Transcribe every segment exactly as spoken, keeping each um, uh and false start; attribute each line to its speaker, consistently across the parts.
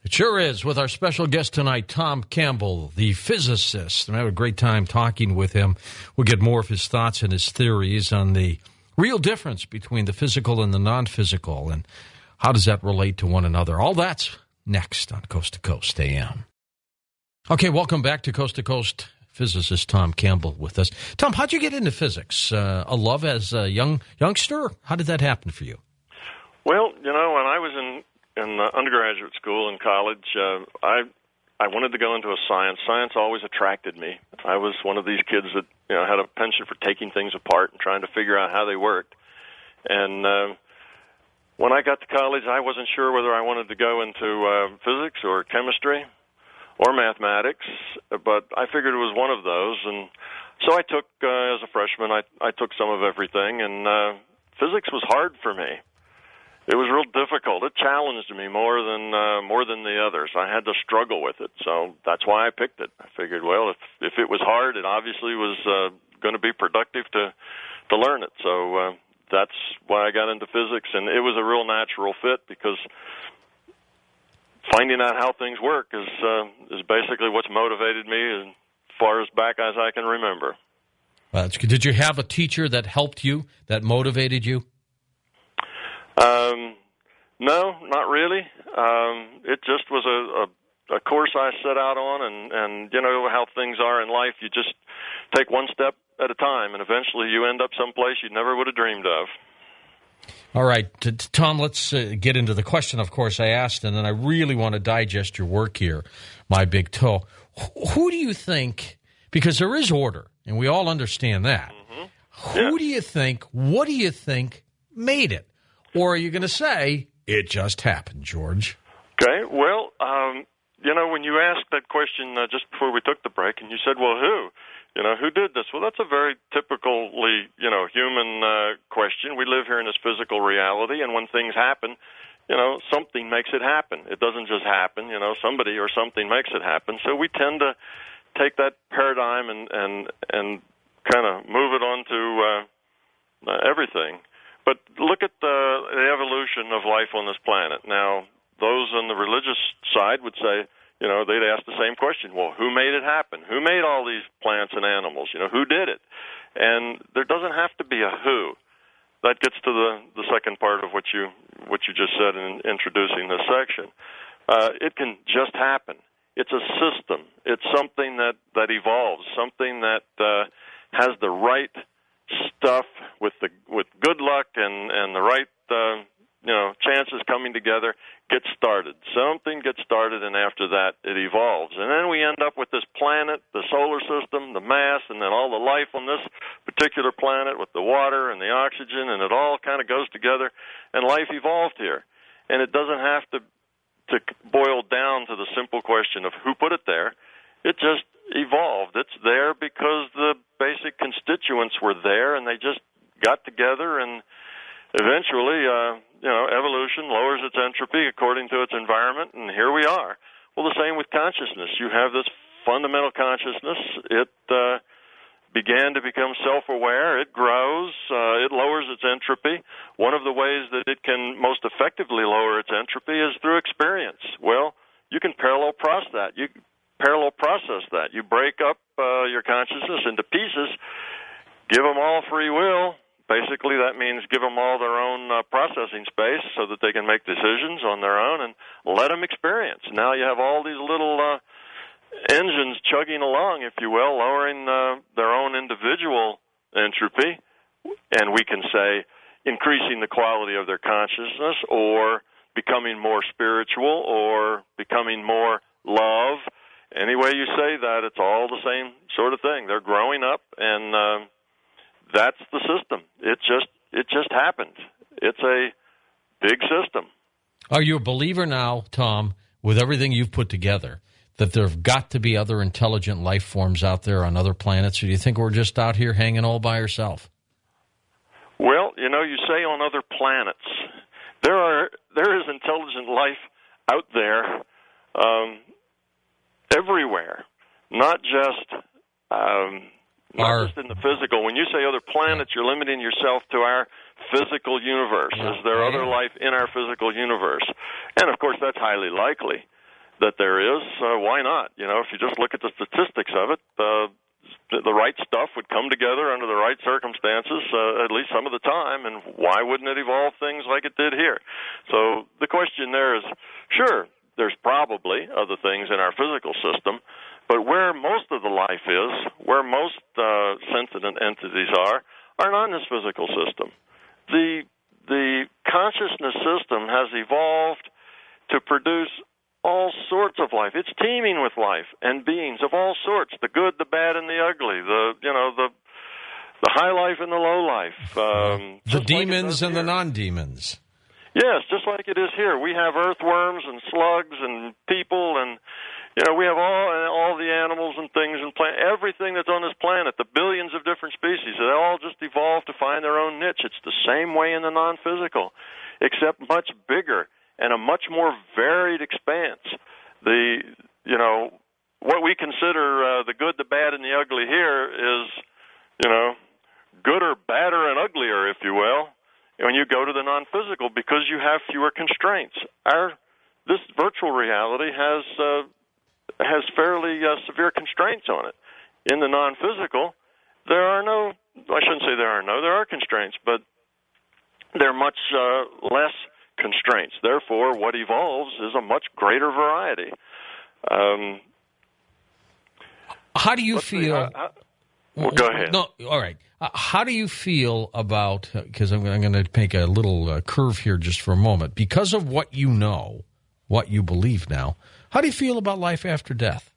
Speaker 1: It sure is, with our special guest tonight, Tom Campbell, the physicist. And I had a great time talking with him. We'll get more of his thoughts and his theories on the real difference between the physical and the non-physical, and how does that relate to one another. All that's next on Coast to Coast A M. Okay, welcome back to Coast to Coast. Physicist Tom Campbell with us. Tom, how'd you get into physics? Uh, a love as a young youngster? How did that happen for you?
Speaker 2: Well, you know, when I was in in uh, undergraduate school and college, uh, I I wanted to go into a science. Science always attracted me. I was one of these kids that you know had a penchant for taking things apart and trying to figure out how they worked. And uh, when I got to college, I wasn't sure whether I wanted to go into uh, physics or chemistry or mathematics, but I figured it was one of those. And so I took, uh, as a freshman, I, I took some of everything, and uh, physics was hard for me. It was real difficult. It challenged me more than uh, more than the others. I had to struggle with it, so that's why I picked it. I figured, well, if if it was hard, it obviously was uh, going to be productive to to learn it. So uh, that's why I got into physics, and it was a real natural fit because finding out how things work is uh, is basically what's motivated me as far as back as I can remember.
Speaker 1: Well, that's good. Did you have a teacher that helped you, that motivated you?
Speaker 2: Um, no, not really. Um, it just was a, a, a course I set out on, and, and you know how things are in life. You just take one step at a time, and eventually you end up someplace you never would have dreamed of.
Speaker 1: All right, t- t- Tom, let's uh, get into the question, of course, I asked, and then I really want to digest your work here, my big toe. Wh- who do you think, because there is order, and we all understand that, mm-hmm. who
Speaker 2: yeah.
Speaker 1: do you think, what do you think made it? Or are you going to say, it just happened, George?
Speaker 2: Okay, well, um, you know, when you asked that question uh, just before we took the break, and you said, well, who? You know, who did this? Well, that's a very typically, you know, human uh, question. We live here in this physical reality, and when things happen, you know, something makes it happen. It doesn't just happen, you know, somebody or something makes it happen. So we tend to take that paradigm and, and, and kind of move it on to uh, uh, everything. But look at the, the evolution of life on this planet. Now, those on the religious side would say, you know, they'd ask the same question. Well, who made it happen? Who made all these plants and animals? You know, who did it? And there doesn't have to be a who. That gets to the, the second part of what you what you just said in introducing this section. Uh, it can just happen. It's a system. It's something that, that evolves, something that uh, has the right stuff with the with good luck and and the right uh, you know chances coming together, gets started. Something gets started, and after that it evolves, and then we end up with this planet, the solar system, the mass, and then all the life on this particular planet with the water and the oxygen, and it all kind of goes together, and life evolved here. And it doesn't have to to boil down to the simple question of who put it there. It just evolved. It's there because the basic constituents were there, and they just got together, and eventually, uh, you know, evolution lowers its entropy according to its environment, and here we are. Well, the same with consciousness. You have this fundamental consciousness. It uh, began to become self-aware. It grows. Uh, it lowers its entropy. One of the ways that it can most effectively lower its entropy is through experience. Well, you can parallel process that. You parallel process that. You break up uh, your consciousness into pieces, give them all free will. Basically, that means give them all their own uh, processing space so that they can make decisions on their own, and let them experience. Now you have all these little uh, engines chugging along, if you will, lowering uh, their own individual entropy, and we can say increasing the quality of their consciousness, or becoming more spiritual, or becoming more love. Any way you say that, it's all the same sort of thing. They're growing up, and uh, that's the system. It just it just happened. It's a big system.
Speaker 1: Are you a believer now, Tom, with everything you've put together, that there have got to be other intelligent life forms out there on other planets, or do you think we're just out here hanging all by ourselves?
Speaker 2: Well, you know, you say on other planets. There are there is intelligent life out there um, everywhere, not just um, not
Speaker 1: our,
Speaker 2: just in the physical. When you say other planets, you're limiting yourself to our physical universe.
Speaker 1: Yeah,
Speaker 2: is there other life in our physical universe? And, of course, that's highly likely. that there is, uh, why not? You know, if you just look at the statistics of it, uh, the, the right stuff would come together under the right circumstances, uh, at least some of the time, and why wouldn't it evolve things like it did here? So the question there is, sure, there's probably other things in our physical system, but where most of the life is, where most uh, sentient entities are, are not in this physical system. The the consciousness system has evolved to produce all sorts of life. It's teeming with life and beings of all sorts, the good, the bad, and the ugly, the, you know, the the high life and the low life. Um,
Speaker 1: the demons
Speaker 2: like
Speaker 1: and
Speaker 2: here.
Speaker 1: the non-demons.
Speaker 2: Yes, just like it is here. We have earthworms and slugs and people and, you know, we have all all the animals and things and plant, everything that's on this planet, the billions of different species, they all just evolved to find their own niche. It's the same way in the non-physical, except much bigger and a much more varied expanse. The, you know, what we consider uh, the good, the bad, and the ugly here is, you know, gooder, badder, and uglier, if you will, when you go to the non-physical because you have fewer constraints. Our this virtual reality has uh, has fairly uh, severe constraints on it. In the non-physical, there are no, I shouldn't say there are no, there are constraints, but they're much uh, less constraints. Therefore, what evolves is a much greater variety. Um,
Speaker 1: how do you feel?
Speaker 2: See, how, how, well, go ahead.
Speaker 1: No, all right. Uh, how do you feel about, because I'm, I'm going to make a little uh, curve here just for a moment, because of what you know, what you believe now, how do you feel about life after death?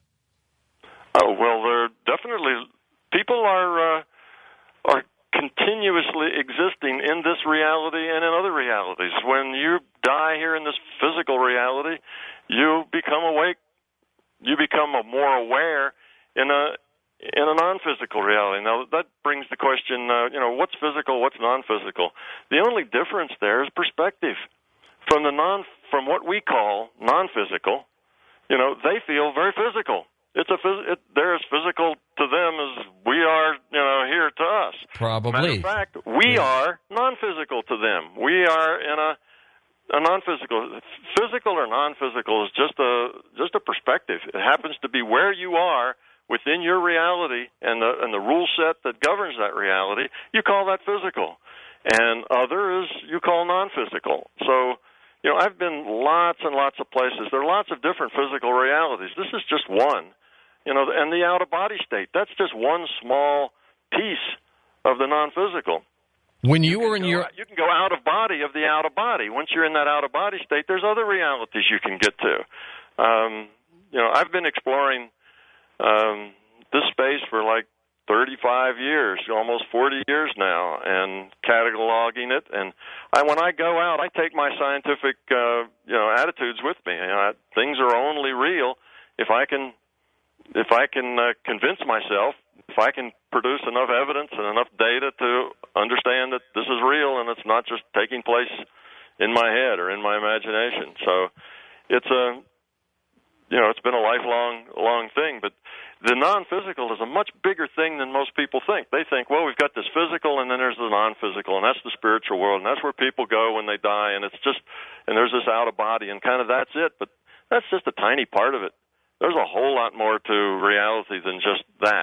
Speaker 2: Oh, well, there definitely, people are, uh, are continuously existing in this reality and in other realities. When you die here in this physical reality, you become awake, you become more aware in a in a non-physical reality. Now, that brings the question, uh, you know, what's physical, what's non-physical? The only difference there is perspective. From the non, from what we call non-physical, you know, they feel very physical. It's a phys- it, they're as physical to them as we are, you know, here to us.
Speaker 1: Probably.
Speaker 2: Matter of fact, we yeah. are non-physical to them. We are in a a non-physical. Physical or non-physical is just a just a perspective. It happens to be where you are within your reality and the and the rule set that governs that reality. You call that physical, and other is you call non-physical. So, you know, I've been lots and lots of places. There are lots of different physical realities. This is just one. You know, and the out-of-body state, that's just one small piece of the non-physical.
Speaker 1: When you,
Speaker 2: you
Speaker 1: were in
Speaker 2: go,
Speaker 1: your...
Speaker 2: You can go out-of-body of the out-of-body. Once you're in that out-of-body state, there's other realities you can get to. Um, you know, I've been exploring um, this space for like thirty-five years, almost forty years now, and cataloging it. And I, when I go out, I take my scientific, uh, you know, attitudes with me. You know, things are only real if I can... If I can uh, convince myself, if I can produce enough evidence and enough data to understand that this is real and it's not just taking place in my head or in my imagination. So it's a, you know, it's been a lifelong, long thing. But the non-physical is a much bigger thing than most people think. They think, well, we've got this physical and then there's the non-physical, and that's the spiritual world, and that's where people go when they die, and it's just, and there's this out-of-body, and kind of that's it. But that's just a tiny part of it. There's a whole lot more to reality than just that.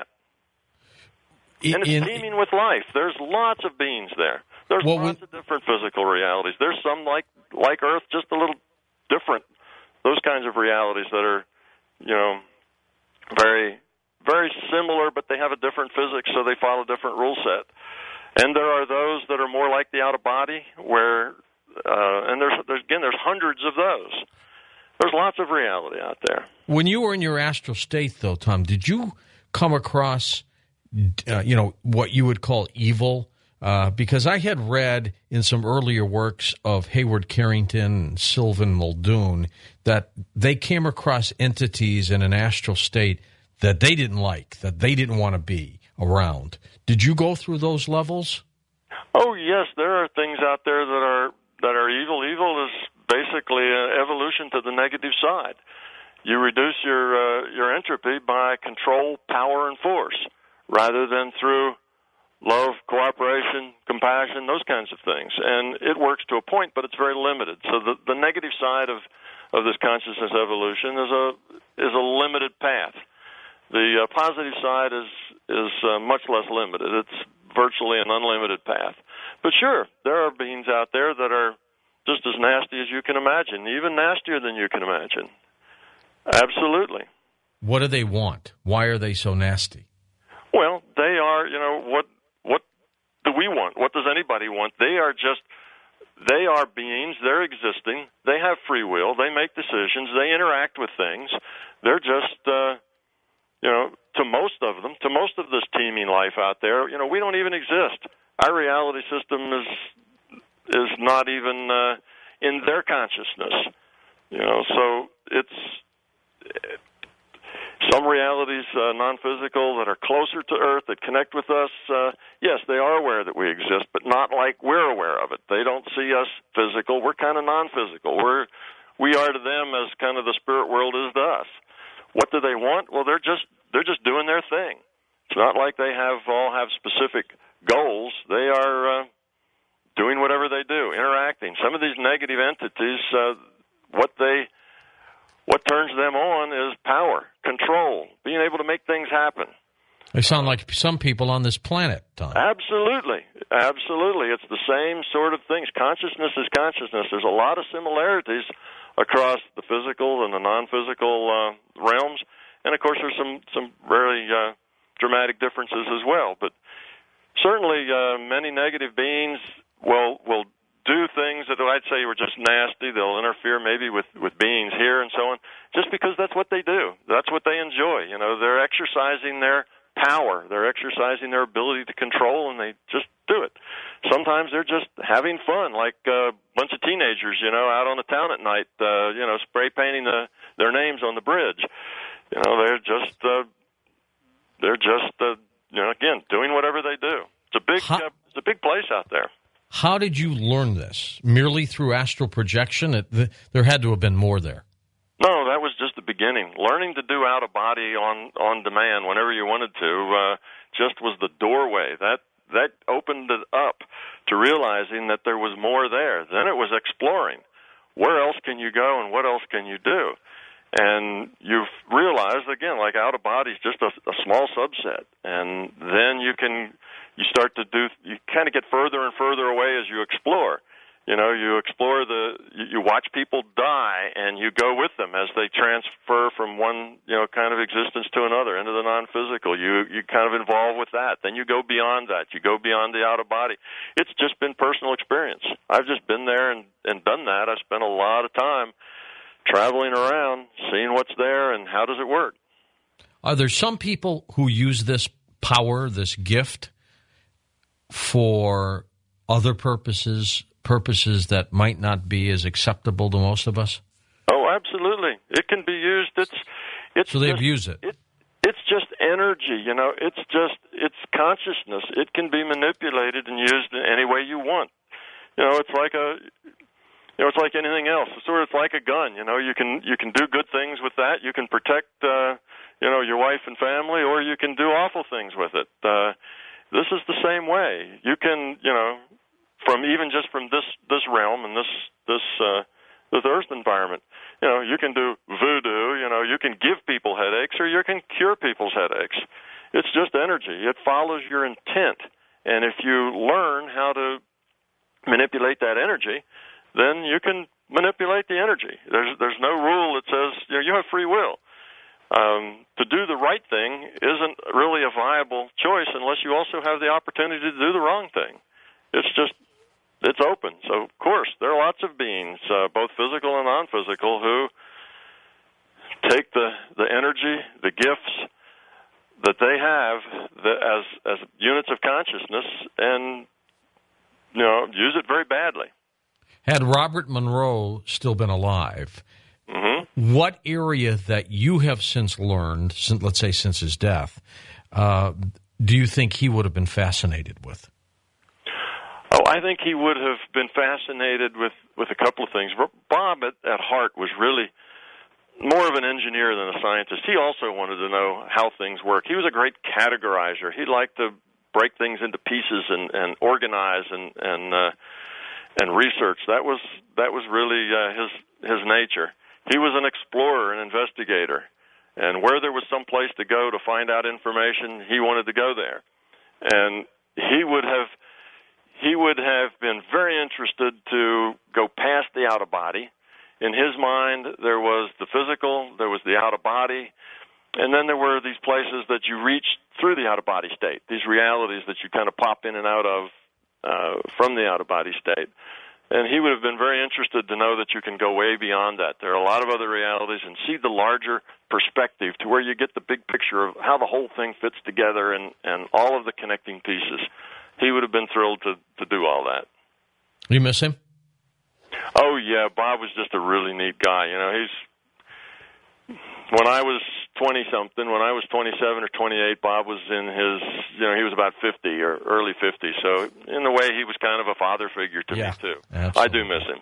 Speaker 2: And it's in, teeming with life. There's lots of beings there. There's well, lots we, of different physical realities. There's some like like Earth, just a little different. Those kinds of realities that are, you know, very, very similar, but they have a different physics, so they follow a different rule set. And there are those that are more like the out-of-body, where, uh, and there's, there's again, there's hundreds of those. There's lots of reality out there.
Speaker 1: When you were in your astral state, though, Tom, did you come across, uh, you know, what you would call evil? Uh, because I had read in some earlier works of Hayward Carrington and Sylvan Muldoon that they came across entities in an astral state that they didn't like, that they didn't want to be around. Did you go through those levels?
Speaker 2: Oh, yes. There are things out there that are that are evil. Evil is basically an evolution to the negative side. You reduce your uh, your entropy by control, power, and force, rather than through love, cooperation, compassion, those kinds of things. And it works to a point, but it's very limited. So the, the negative side of, of this consciousness evolution is a is a limited path. The uh, positive side is is uh, much less limited. It's virtually an unlimited path. But sure, there are beings out there that are just as nasty as you can imagine, even nastier than you can imagine. Absolutely.
Speaker 1: What do they want? Why are they so nasty?
Speaker 2: Well, they are, you know, what what do we want? What does anybody want? They are just, they are beings, they're existing, they have free will, they make decisions, they interact with things. They're just, uh, you know, to most of them, to most of this teeming life out there, you know, we don't even exist. Our reality system is is not even uh, in their consciousness, you know, so it's some realities, uh, non-physical, that are closer to Earth, that connect with us. Uh, yes, they are aware that we exist, but not like we're aware of it. They don't see us physical. We're kind of non-physical. We're we are to them as kind of the spirit world is to us. What do they want? Well, they're just they're just doing their thing. It's not like they have all have specific goals. They are uh, doing whatever they do, interacting. Some of these negative entities, uh, what they What turns them on is power, control, being able to make things happen.
Speaker 1: They sound like some people on this planet, Tom.
Speaker 2: Absolutely. Absolutely. It's the same sort of things. Consciousness is consciousness. There's a lot of similarities across the physical and the non-physical uh, realms. And, of course, there's some, some very uh, dramatic differences as well. But certainly uh, many negative beings will will do things that I'd say were just nasty. They'll interfere maybe with, with beings here and so on, just because that's what they do. That's what they enjoy. You know, they're exercising their power. They're exercising their ability to control, and they just do it. Sometimes they're just having fun, like a bunch of teenagers, you know, out on the town at night, uh, you know, spray painting the, their names on the bridge. You know, they're just, uh, they're just, uh, you know, again, doing whatever they do. It's a big, uh, it's a big place out there.
Speaker 1: How did you learn this? Merely through astral projection? It, th- there had to have been more there.
Speaker 2: No, that was just the beginning. Learning to do out-of-body on, on demand whenever you wanted to uh, just was the doorway. That that opened it up to realizing that there was more there. Then it was exploring. Where else can you go and what else can you do? And you've realized, again, like out-of-body is just a, a small subset. And then you can... You start to do, you kind of get further and further away as you explore. You know, you explore the, you watch people die, and you go with them as they transfer from one, you know, kind of existence to another, into the non-physical. You you kind of involve with that. Then you go beyond that. You go beyond the out-of-body. It's just been personal experience. I've just been there and, and done that. I spent a lot of time traveling around, seeing what's there and how does it work.
Speaker 1: Are there some people who use this power, this gift, for other purposes, purposes that might not be as acceptable to most of us?
Speaker 2: Oh, absolutely. It can be used. It's, it's
Speaker 1: so they
Speaker 2: just,
Speaker 1: abuse it.
Speaker 2: it. It's just energy, you know. It's just, it's consciousness. It can be manipulated and used in any way you want. You know, it's like a, you know, it's like anything else. It's sort of like a gun, you know. You can, you can do good things with that. You can protect, uh, you know, your wife and family, or you can do awful things with it. Uh, This is the same way. You can, you know, from even just from this, this realm and this this uh, this Earth environment, you know, you can do voodoo. You know, you can give people headaches, or you can cure people's headaches. It's just energy. It follows your intent, and if you learn how to manipulate that energy, then you can manipulate the energy. There's there's no rule that says, you know, you have free will. Um, to do the right thing isn't really a viable choice unless you also have the opportunity to do the wrong thing. It's just, it's open. So, of course, there are lots of beings, uh, both physical and non-physical, who take the, the energy, the gifts that they have the, as as units of consciousness and, you know, use it very badly.
Speaker 1: Had Robert Monroe still been alive,
Speaker 2: mm-hmm.
Speaker 1: what area that you have since learned, since, let's say since his death, uh, do you think he would have been fascinated with?
Speaker 2: Oh, I think he would have been fascinated with, with a couple of things. Bob, at, at heart, was really more of an engineer than a scientist. He also wanted to know how things work. He was a great categorizer. He liked to break things into pieces and, and organize and and uh, and research. That was that was really uh, his his nature. he was an explorer, an investigator, and where there was some place to go to find out information, he wanted to go there. And he would have he would have been very interested to go past the out-of-body. In his mind, there was the physical, there was the out-of-body, and then there were these places that you reached through the out-of-body state, these realities that you kind of pop in and out of uh, from the out-of-body state. And he would have been very interested to know that you can go way beyond that. There are a lot of other realities, and see the larger perspective to where you get the big picture of how the whole thing fits together and, and all of the connecting pieces. He would have been thrilled to, to do all that.
Speaker 1: You miss him?
Speaker 2: Oh, yeah. Bob was just a really neat guy. You know, he's... When I was twenty-something, when I was twenty-seven or twenty-eight, Bob was in his, you know, he was about fifty or early fifties. So in a way, he was kind of a father figure to
Speaker 1: yeah,
Speaker 2: me, too.
Speaker 1: Absolutely.
Speaker 2: I do miss him.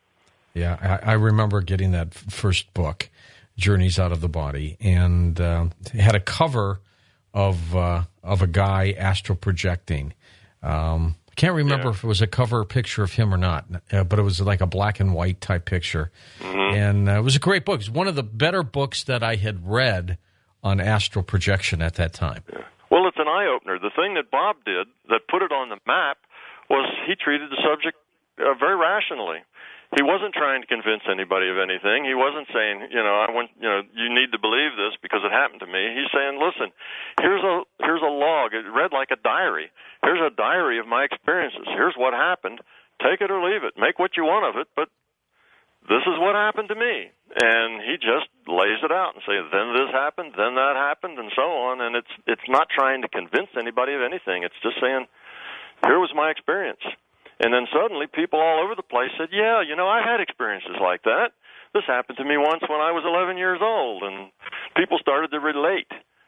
Speaker 1: Yeah, I, I remember getting that first book, Journeys Out of the Body, and uh, it had a cover of uh, of a guy astral projecting. Um, I can't remember yeah. if it was a cover picture of him or not, uh, but it was like a black and white type picture. Mm-hmm. And uh, it was a great book. It was one of the better books that I had read on astral projection at that time.
Speaker 2: Yeah. Well, it's an eye-opener. The thing that Bob did that put it on the map was he treated the subject uh, very rationally. He wasn't trying to convince anybody of anything. He wasn't saying, you know, I want, you know, you need to believe this because it happened to me. He's saying, listen, here's a here's a log. It read like a diary. Here's a diary of my experiences. Here's what happened. Take it or leave it. Make what you want of it, but this is what happened to me. And he just lays it out and says, then this happened, then that happened, and so on. And it's it's not trying to convince anybody of anything. It's just saying, here was my experience. And then suddenly people all over the place said, yeah, you know, I had experiences like that. This happened to me once when I was eleven years old, and people started to relate.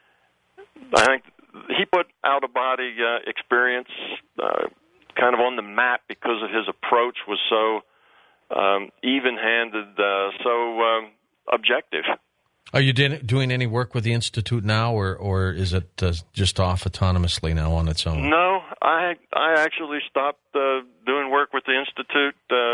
Speaker 2: I think he put out-of-body uh, experience uh, kind of on the map because of his approach was so um, even-handed, uh, so um, objective.
Speaker 1: Are you doing any work with the Institute now, or, or is it uh, just off autonomously now on its own?
Speaker 2: No, I I actually stopped uh, doing work with the Institute, uh,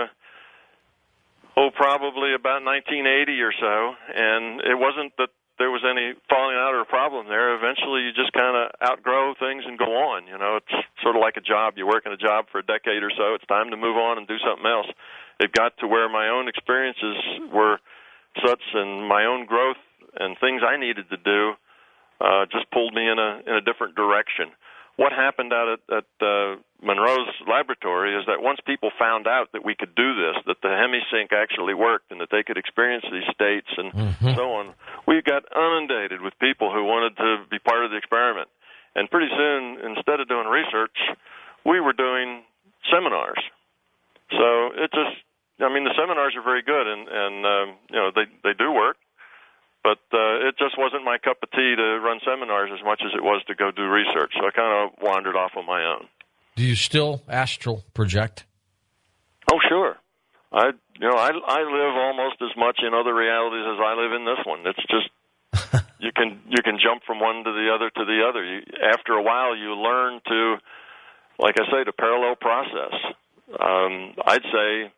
Speaker 2: oh, probably about nineteen eighty or so, and it wasn't that there was any falling out or a problem there. Eventually, you just kind of outgrow things and go on. You know, it's sort of like a job. You work in a job for a decade or so. It's time to move on and do something else. It got to where my own experiences were such, and my own growth and things I needed to do uh, just pulled me in a in a different direction. What happened out at, at uh, Monroe's laboratory is that once people found out that we could do this, that the hemisync actually worked and that they could experience these states and mm-hmm. so on, we got inundated with people who wanted to be part of the experiment. And pretty soon, instead of doing research, we were doing seminars. So it just, I mean, the seminars are very good, and, and um, you know, they, they do work. But uh, it just wasn't my cup of tea to run seminars as much as it was to go do research. So I kind of wandered off on my own.
Speaker 1: Do you still astral project?
Speaker 2: Oh, sure. I, you know, I, I live almost as much in other realities as I live in this one. It's just you can you can jump from one to the other to the other. You, after a while, you learn to, like I say, to parallel process. Um, I'd say.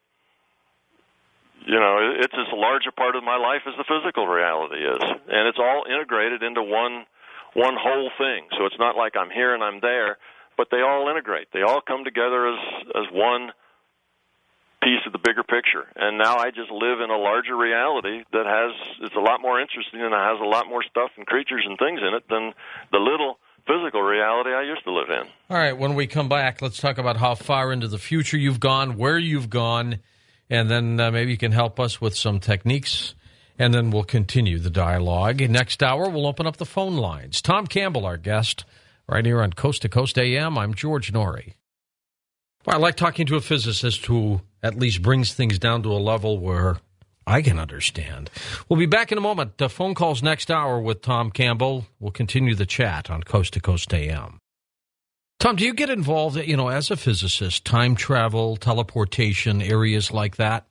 Speaker 2: You know, it's as large a part of my life as the physical reality is, and it's all integrated into one one whole thing. So it's not like I'm here and I'm there, but they all integrate. They all come together as as one piece of the bigger picture. And now I just live in a larger reality that has it's a lot more interesting and it has a lot more stuff and creatures and things in it than the little physical reality I used to live in.
Speaker 1: All right, when we come back, let's talk about how far into the future you've gone, where you've gone. And then uh, maybe you can help us with some techniques, and then we'll continue the dialogue. Next hour, we'll open up the phone lines. Tom Campbell, our guest, right here on Coast to Coast A M. I'm George Norrie. Well, I like talking to a physicist who at least brings things down to a level where I can understand. We'll be back in a moment. The phone calls next hour with Tom Campbell. We'll continue the chat on Coast to Coast A M. Tom, do you get involved, you know, as a physicist, time travel, teleportation, areas like that?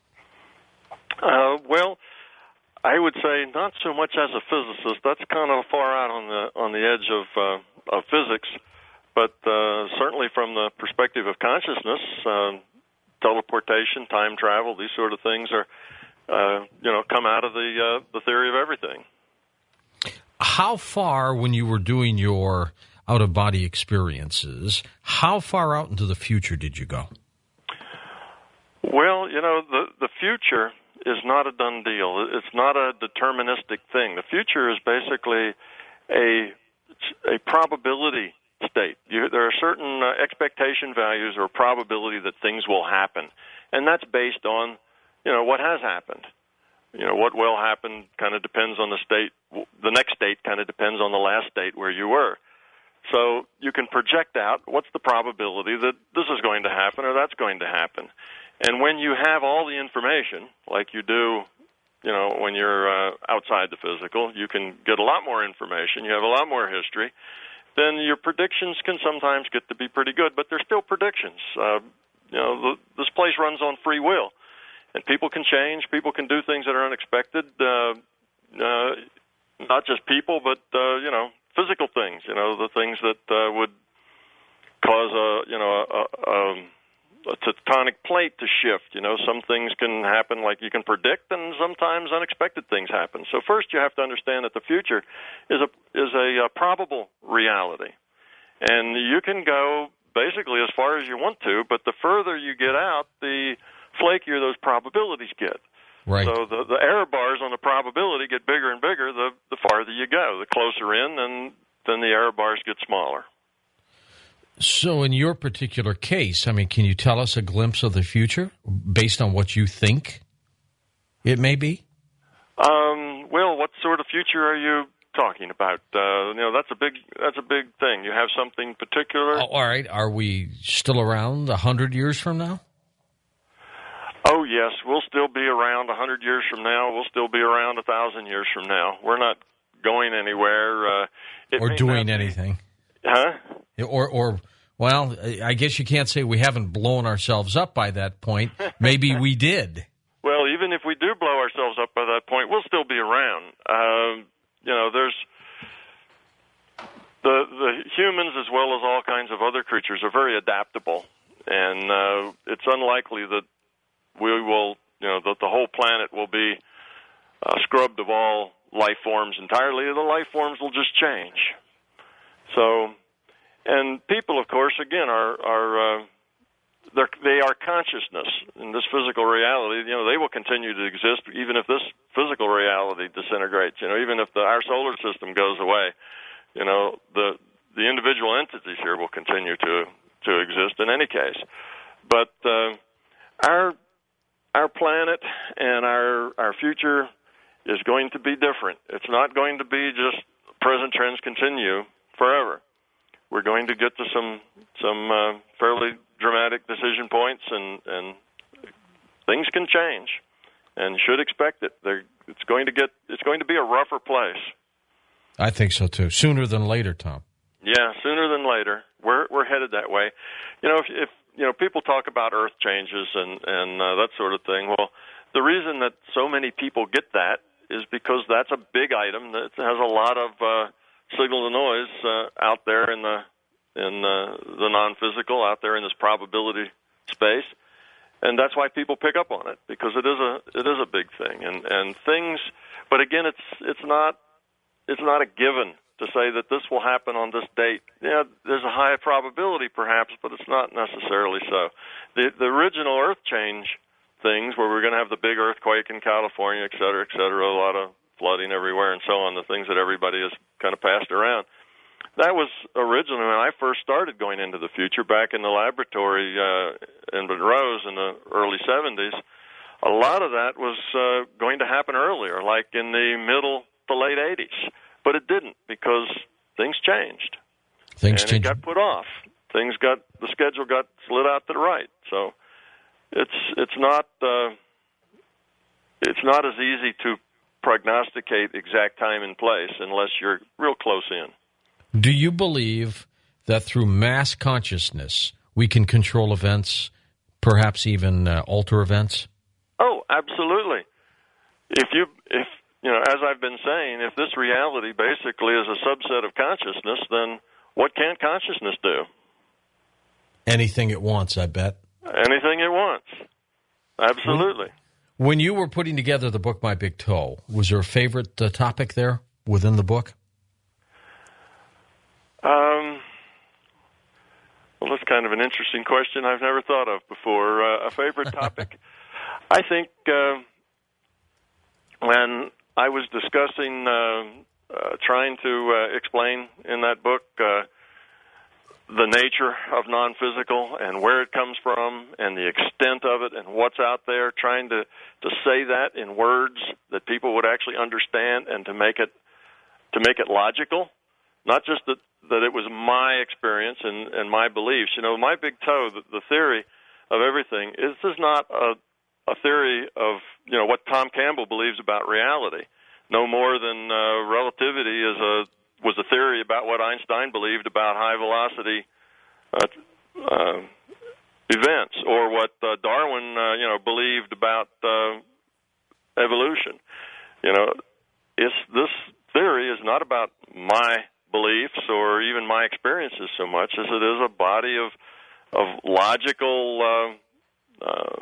Speaker 2: Uh, well, I would say not so much as a physicist. That's kind of far out on the on the edge of uh, of physics, but uh, certainly from the perspective of consciousness, uh, teleportation, time travel, these sort of things are uh, you know, come out of the uh, the theory of everything.
Speaker 1: How far, when you were doing your out-of-body experiences, how far out into the future did you go?
Speaker 2: Well, you know, the the future is not a done deal. It's not a deterministic thing. The future is basically a a probability state. You, there are certain uh, expectation values or probability that things will happen, and that's based on, you know, what has happened. You know, what will happen kind of depends on the state. The next state kind of depends on the last state where you were. So you can project out what's the probability that this is going to happen or that's going to happen. And when you have all the information, like you do, you know, when you're uh, outside the physical, you can get a lot more information. You have a lot more history. Then your predictions can sometimes get to be pretty good, but they're still predictions. Uh, you know, the, this place runs on free will. And people can change. People can do things that are unexpected. Uh, uh, not just people, but uh, you know, physical things. You know, the things that uh, would cause a you know a, a, a tectonic plate to shift. You know, some things can happen like you can predict, and sometimes unexpected things happen. So first, you have to understand that the future is a is a, a probable reality, and you can go basically as far as you want to. But the further you get out, the flakier those probabilities get.
Speaker 1: Right.
Speaker 2: So the, the error bars on the probability get bigger and bigger the, the farther you go. The closer in, then, then the error bars get smaller.
Speaker 1: So in your particular case, I mean, can you tell us a glimpse of the future based on what you think it may be?
Speaker 2: Um, well, what sort of future are you talking about? Uh, you know, that's a big that's a big thing. You have something particular?
Speaker 1: Oh, all right. Are we still around a hundred years from now?
Speaker 2: Oh, yes, we'll still be around a hundred years from now. We'll still be around a thousand years from now. We're not going anywhere. Uh, it
Speaker 1: or doing
Speaker 2: be,
Speaker 1: anything.
Speaker 2: Huh?
Speaker 1: Or, or, well, I guess you can't say we haven't blown ourselves up by that point. Maybe we did.
Speaker 2: Well, even if we do blow ourselves up by that point, we'll still be around. Um, you know, there's the the humans as well as all kinds of other creatures are very adaptable, and uh, it's unlikely that we will, you know, that the whole planet will be uh, scrubbed of all life forms entirely. The life forms will just change. So, and people, of course, again, are are uh, they're, they are consciousness in this physical reality. You know, they will continue to exist even if this physical reality disintegrates. You know, even if the, our solar system goes away. You know, the the individual entities here will continue to to exist in any case. But uh, our Our planet and our our future is going to be different. It's not going to be just present trends continue forever. We're going to get to some some uh, fairly dramatic decision points, and, and things can change, and should expect it. They're, it's going to get it's going to be a rougher place.
Speaker 1: I think so too. Sooner than later, Tom.
Speaker 2: Yeah, sooner than later. We're we're headed that way. You know, if, if you know, people talk about Earth changes and and uh, that sort of thing. Well, the reason that so many people get that is because that's a big item that has a lot of uh, signal to noise uh, out there in the in uh, the non-physical, out there in this probability space, and that's why people pick up on it, because it is a it is a big thing, and and things. But again, it's it's not it's not a given to say that this will happen on this date. Yeah, there's a high probability perhaps, but it's not necessarily so. The the original Earth change things, where we're going to have the big earthquake in California, et cetera, et cetera, a lot of flooding everywhere and so on, the things that everybody has kind of passed around, that was originally when I first started going into the future back in the laboratory uh, in Monroe's in the early seventies. A lot of that was uh, going to happen earlier, like in the middle to late eighties. But it didn't, because things changed.
Speaker 1: Things
Speaker 2: and
Speaker 1: changed.
Speaker 2: It got put off. Things got the schedule got slid out to the right. So it's it's not uh, it's not as easy to prognosticate exact time and place unless you're real close in.
Speaker 1: Do you believe that through mass consciousness we can control events, perhaps even uh, alter events?
Speaker 2: Oh, absolutely. If you if You know, as I've been saying, if this reality basically is a subset of consciousness, then what can consciousness do?
Speaker 1: Anything it wants, I bet.
Speaker 2: Anything it wants. Absolutely.
Speaker 1: When you were putting together the book, My Big Toe, was there a favorite uh, topic there within the book?
Speaker 2: Um, well, that's kind of an interesting question I've never thought of before. Uh, a favorite topic? I think uh, when I was discussing, uh, uh, trying to uh, explain in that book uh, the nature of non-physical and where it comes from and the extent of it and what's out there, trying to, to say that in words that people would actually understand and to make it to make it logical, not just that, that it was my experience and, and my beliefs. You know, my big toe, the, the theory of everything, is this is not a, a theory of, you know, what Tom Campbell believes about reality, no more than uh, relativity is a was a theory about what Einstein believed about high-velocity uh, uh, events, or what uh, Darwin, uh, you know, believed about uh, evolution. You know, it's, this theory is not about my beliefs or even my experiences so much as it is a body of of logical, uh, uh,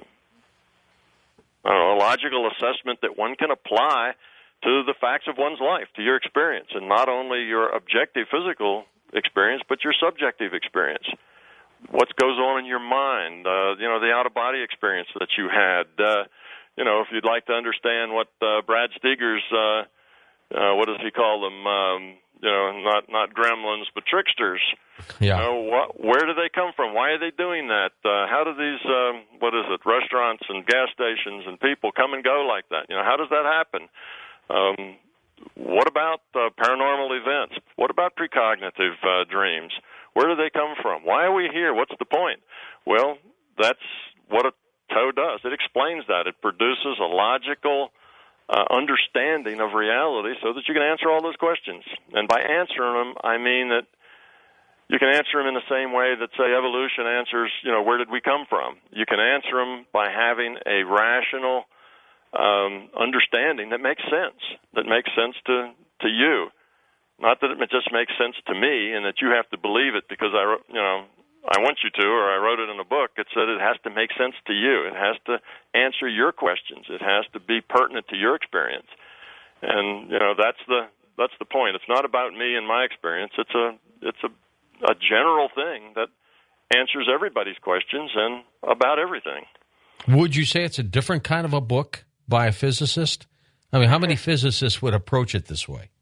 Speaker 2: I don't know, a logical assessment that one can apply to the facts of one's life, to your experience, and not only your objective physical experience, but your subjective experience. What goes on in your mind, uh, you know, the out-of-body experience that you had. Uh, you know, if you'd like to understand what uh, Brad Steger's, uh, uh, what does he call them? Um, you know, not not gremlins, but tricksters.
Speaker 1: Yeah.
Speaker 2: You know, what, where do they come from? Why are they doing that? Uh, how do these, um, what is it, restaurants and gas stations and people come and go like that? You know, how does that happen? Um, what about uh, paranormal events? What about precognitive uh, dreams? Where do they come from? Why are we here? What's the point? Well, that's what a toe does. It explains that. It produces a logical uh, understanding of reality so that you can answer all those questions. And by answering them, I mean that you can answer them in the same way that, say, evolution answers, you know, where did we come from? You can answer them by having a rational Um, understanding that makes sense, that makes sense to, to you. Not that it just makes sense to me and that you have to believe it because I, you know, I want you to, or I wrote it in a book. It's that it has to make sense to you. It has to answer your questions. It has to be pertinent to your experience. And, you know, that's the that's the point. It's not about me and my experience. It's a it's a, a general thing that answers everybody's questions and about everything.
Speaker 1: Would you say it's a different kind of a book by a physicist? I mean, how many physicists would approach it this way?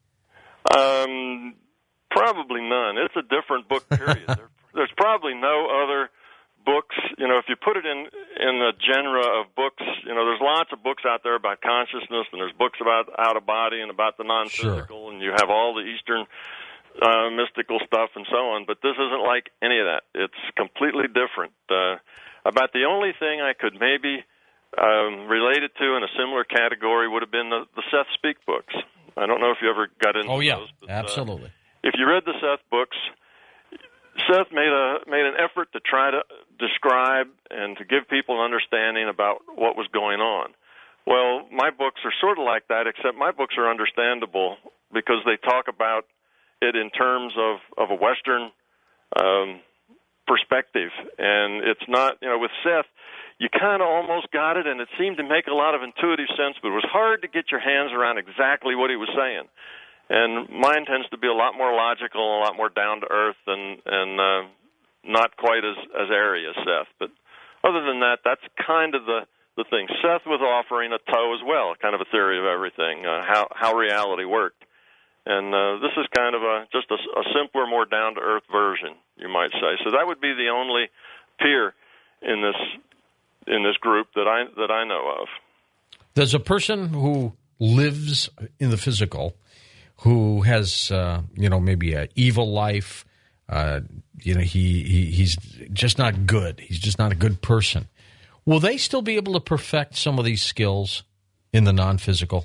Speaker 2: Um, probably none. It's a different book, period. there, there's probably no other books. You know, if you put it in in the genre of books, you know, there's lots of books out there about consciousness, and there's books about out of body and about the non-physical,
Speaker 1: sure.
Speaker 2: and you have all the Eastern uh, mystical stuff and so on. But this isn't like any of that. It's completely different. Uh, about the only thing I could maybe Um, related to in a similar category would have been the, the Seth Speak books. I don't know if you ever got into
Speaker 1: oh, yeah,
Speaker 2: those. But,
Speaker 1: absolutely.
Speaker 2: Uh, if you read the Seth books, Seth made a made an effort to try to describe and to give people an understanding about what was going on. Well, my books are sort of like that, except my books are understandable because they talk about it in terms of, of a Western um, perspective. And it's not, you know, with Seth, you kind of almost got it, and it seemed to make a lot of intuitive sense, but it was hard to get your hands around exactly what he was saying. And mine tends to be a lot more logical, a lot more down-to-earth, and, and uh, not quite as, as airy as Seth. But other than that, that's kind of the, the thing. Seth was offering a toe as well, kind of a theory of everything, uh, how, how reality worked. And uh, this is kind of a just a, a simpler, more down-to-earth version, you might say. So that would be the only peer in this in this group that I that I know of.
Speaker 1: Does a person who lives in the physical, who has uh, you know maybe an evil life, uh, you know he, he he's just not good. He's just not a good person. Will they still be able to perfect some of these skills in the non-physical?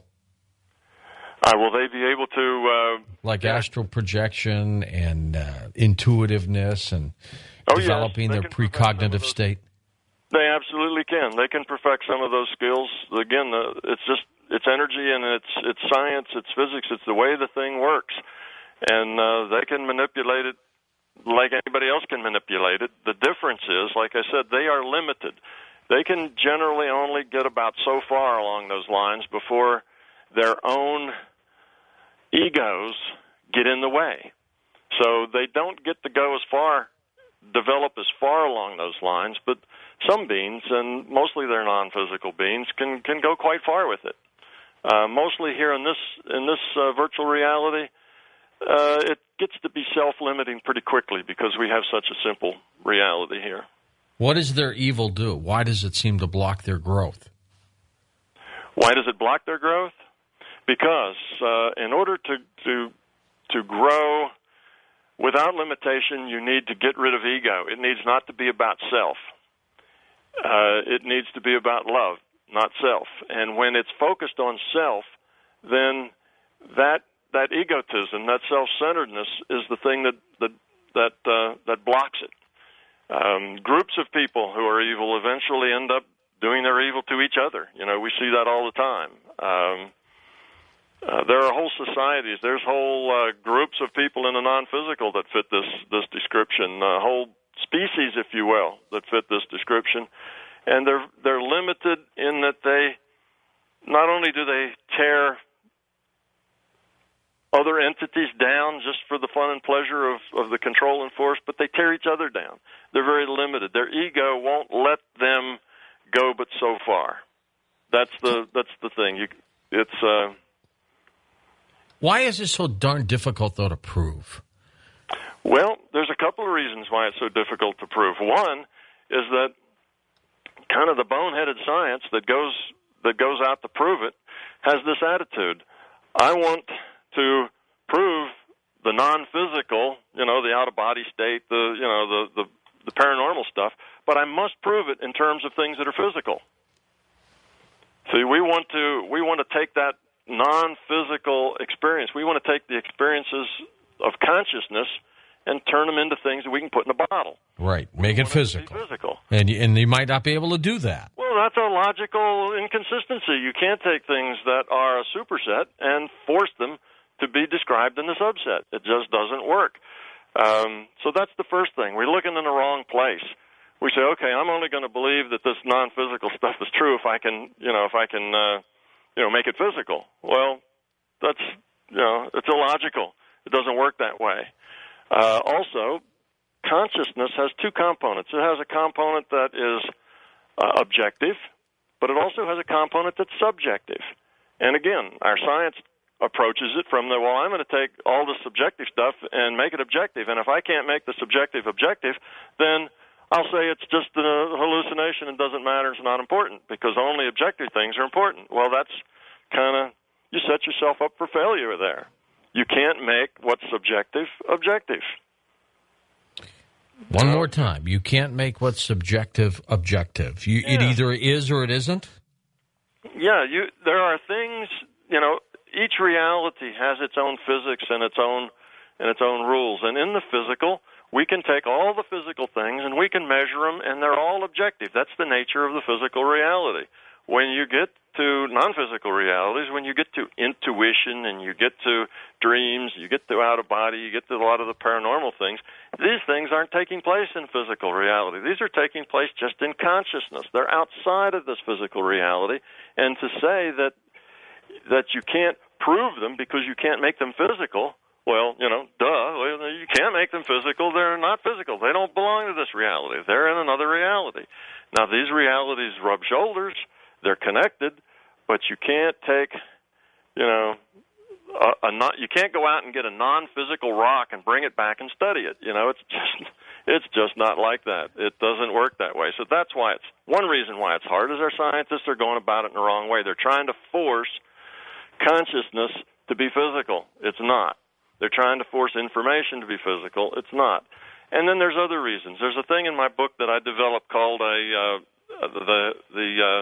Speaker 2: Uh, will they be able to uh,
Speaker 1: like
Speaker 2: yeah.
Speaker 1: astral projection and uh, intuitiveness and
Speaker 2: oh,
Speaker 1: developing
Speaker 2: yes.
Speaker 1: their precognitive state?
Speaker 2: They absolutely can. They can perfect some of those skills. Again, the, it's just it's energy and it's it's science, it's physics, it's the way the thing works, and uh, they can manipulate it like anybody else can manipulate it. The difference is, like I said, they are limited. they can generally only get about so far along those lines before their own egos get in the way. So they don't get to go as far, develop as far along those lines, but some beings, and mostly they're non-physical beings, can, can go quite far with it. Uh, mostly here in this in this uh, virtual reality, uh, it gets to be self-limiting pretty quickly because we have such a simple reality here.
Speaker 1: What does their evil do? Why does it seem to block their growth?
Speaker 2: Why does it block their growth? Because uh, in order to, to to grow without limitation, you need to get rid of ego. It needs not to be about self. Uh, it needs to be about love, not self. And when it's focused on self, then that that egotism, that self-centeredness, is the thing that that that uh, that blocks it. Um, groups of people who are evil eventually end up doing their evil to each other. You know, we see that all the time. Um, uh, there are whole societies. There's whole uh, groups of people in the non-physical that fit this this description. Uh, whole species, if you will, that fit this description, and they're they're limited in that they not only do they tear other entities down just for the fun and pleasure of, of the control and force, but they tear each other down. They're very limited. Their ego won't let them go but so far. That's the that's the thing. You, it's uh,
Speaker 1: why is it so darn difficult, though, to prove?
Speaker 2: Well, there's a couple of reasons why it's so difficult to prove. One is that kind of the boneheaded science that goes that goes out to prove it has this attitude: I want to prove the non-physical, you know, the out-of-body state, the you know the, the the paranormal stuff, but I must prove it in terms of things that are physical. See, we want to we want to take that non-physical experience. We want to take the experiences of consciousness and turn them into things that we can put in a bottle.
Speaker 1: Right, make
Speaker 2: we
Speaker 1: it physical.
Speaker 2: physical.
Speaker 1: And and you might not be able to do that.
Speaker 2: Well, that's a logical inconsistency. You can't take things that are a superset and force them to be described in the subset. It just doesn't work. Um, so that's the first thing. We're looking in the wrong place. We say, okay, I'm only going to believe that this non-physical stuff is true if I can, you know, if I can, uh, you know, make it physical. Well, that's, you know, it's illogical. It doesn't work that way. Uh, also, consciousness has two components. It has a component that is uh, objective, but it also has a component that's subjective. And again, our science approaches it from the, well, I'm going to take all the subjective stuff and make it objective. And if I can't make the subjective objective, then I'll say it's just a hallucination and doesn't matter, it's not important, because only objective things are important. Well, that's kind of, you set yourself up for failure there. You can't make what's subjective objective.
Speaker 1: One more time. You can't make what's subjective objective. You,
Speaker 2: yeah.
Speaker 1: It either is or it isn't?
Speaker 2: Yeah, you. There are things, you know, each reality has its own physics and its own and its own rules. And in the physical, we can take all the physical things and we can measure them, and they're all objective. That's the nature of the physical reality. When you get to non-physical realities, when you get to intuition and you get to dreams, you get to out-of-body, you get to a lot of the paranormal things, these things aren't taking place in physical reality. These are taking place just in consciousness. They're outside of this physical reality. And to say that that you can't prove them because you can't make them physical, well, you know, duh, you can't make them physical. They're not physical. They don't belong to this reality. They're in another reality. Now, these realities rub shoulders. They're connected, but you can't take, you know, a, a not, you can't go out and get a non-physical rock and bring it back and study it. You know, it's just it's just not like that. It doesn't work that way. So that's why it's one reason why it's hard is our scientists are going about it in the wrong way. They're trying to force consciousness to be physical. It's not. They're trying to force information to be physical. It's not. And then there's other reasons. There's a thing in my book that I developed called a uh, the the uh,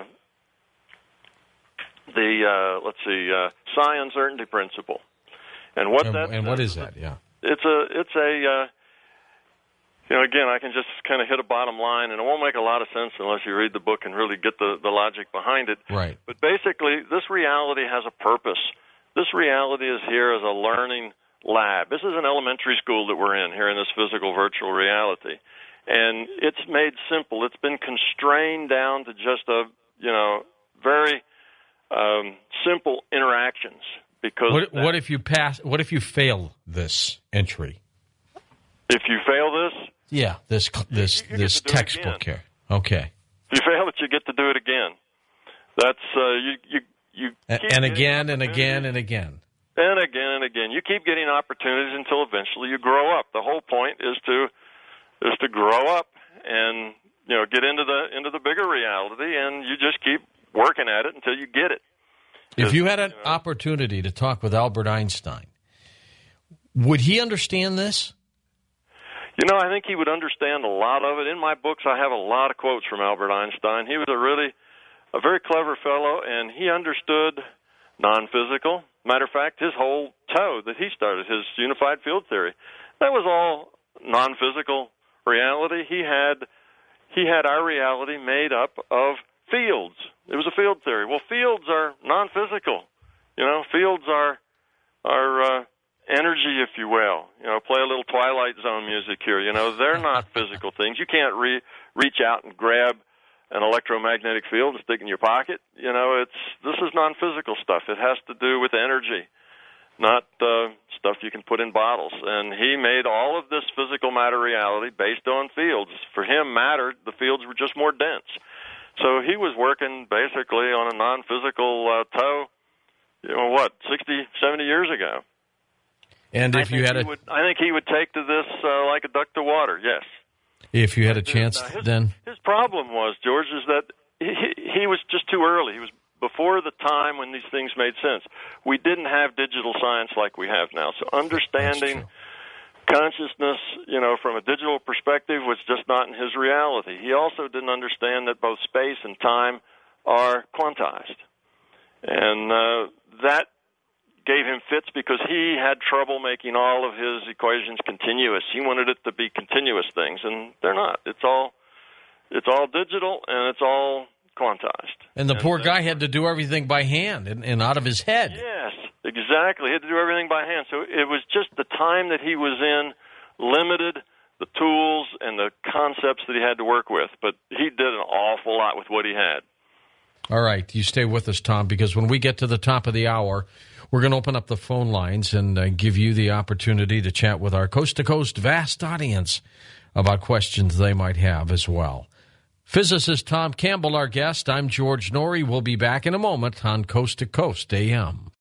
Speaker 2: the uh, let's see uh, psi uncertainty principle. And what
Speaker 1: and,
Speaker 2: that
Speaker 1: and what is that? Yeah,
Speaker 2: it's a it's a uh, you know, again, I can just kind of hit a bottom line, and it won't make a lot of sense unless you read the book and really get the, the logic behind it.
Speaker 1: Right.
Speaker 2: But basically, this reality has a purpose. This reality is here as a learning lab. This is an elementary school that we're in here in this physical virtual reality. And it's made simple. It's been constrained down to just a, you know, very um, simple interactions. Because
Speaker 1: what,
Speaker 2: that,
Speaker 1: what if you pass? What if you fail this entry?
Speaker 2: If you fail this,
Speaker 1: yeah, this this
Speaker 2: you, you
Speaker 1: this textbook here. Okay.
Speaker 2: If you fail it, you get to do it again. That's uh, you you you.
Speaker 1: And, and again and again and again.
Speaker 2: And again and again. You keep getting opportunities until eventually you grow up. The whole point is to is to grow up and, you know, get into the into the bigger reality, and you just keep working at it until you get it.
Speaker 1: If you had an you know, opportunity to talk with Albert Einstein, would he understand this?
Speaker 2: You know, I think he would understand a lot of it. In my books, I have a lot of quotes from Albert Einstein. He was a really a very clever fellow, and he understood non-physical. Matter of fact, his whole toe that he started, his unified field theory, that was all non-physical reality. He had he had our reality made up of fields. It was a field theory. Well, fields are non-physical. You know, fields are are uh, energy, if you will. You know, play a little Twilight Zone music here. You know, they're not physical things. You can't re- reach out and grab an electromagnetic field and stick in your pocket. You know, it's this is non-physical stuff. It has to do with energy, not uh, stuff you can put in bottles. And he made all of this physical matter reality based on fields. For him, matter, the fields were just more dense. So he was working basically on a non-physical uh, toe, you know, what, sixty, seventy years ago.
Speaker 1: And if
Speaker 2: I
Speaker 1: you had a...
Speaker 2: Would, I think he would take to this uh, like a duck to water, yes.
Speaker 1: If you had a chance,
Speaker 2: uh, his,
Speaker 1: then...
Speaker 2: His problem was, George, is that he, he was just too early. He was before the time when these things made sense. We didn't have digital science like we have now. So understanding consciousness, you know, from a digital perspective was just not in his reality. He also didn't understand that both space and time are quantized. And uh, that gave him fits because he had trouble making all of his equations continuous. He wanted it to be continuous things, and they're not. It's all it's all digital, and it's all quantized.
Speaker 1: And the and poor guy had to do everything by hand and, and out of his head.
Speaker 2: Yes, exactly. He had to do everything by hand. So it was just the time that he was in limited the tools and the concepts that he had to work with. But he did an awful lot with what he had.
Speaker 1: All right. You stay with us, Tom, because when we get to the top of the hour, we're going to open up the phone lines and uh, give you the opportunity to chat with our coast-to-coast vast audience about questions they might have as well. Physicist Tom Campbell, our guest. I'm George Noory. We'll be back in a moment on Coast to Coast A M.